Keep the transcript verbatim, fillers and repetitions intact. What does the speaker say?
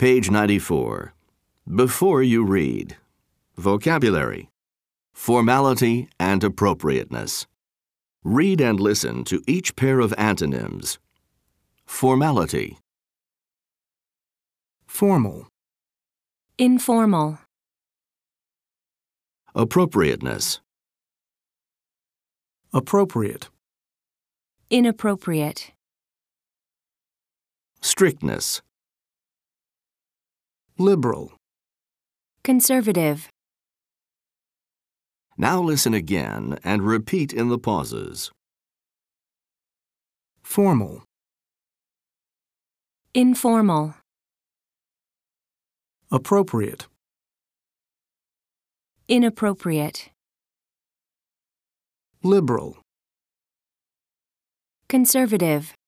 Page ninety-four. Before you read. Vocabulary. Formality and appropriateness. Read and listen to each pair of antonyms. Formality. Formal. Informal. Appropriateness. Appropriate. Inappropriate. Strictness. Liberal. Conservative. Now listen again and repeat in the pauses. Formal. Informal. Appropriate. Inappropriate. Liberal. Conservative.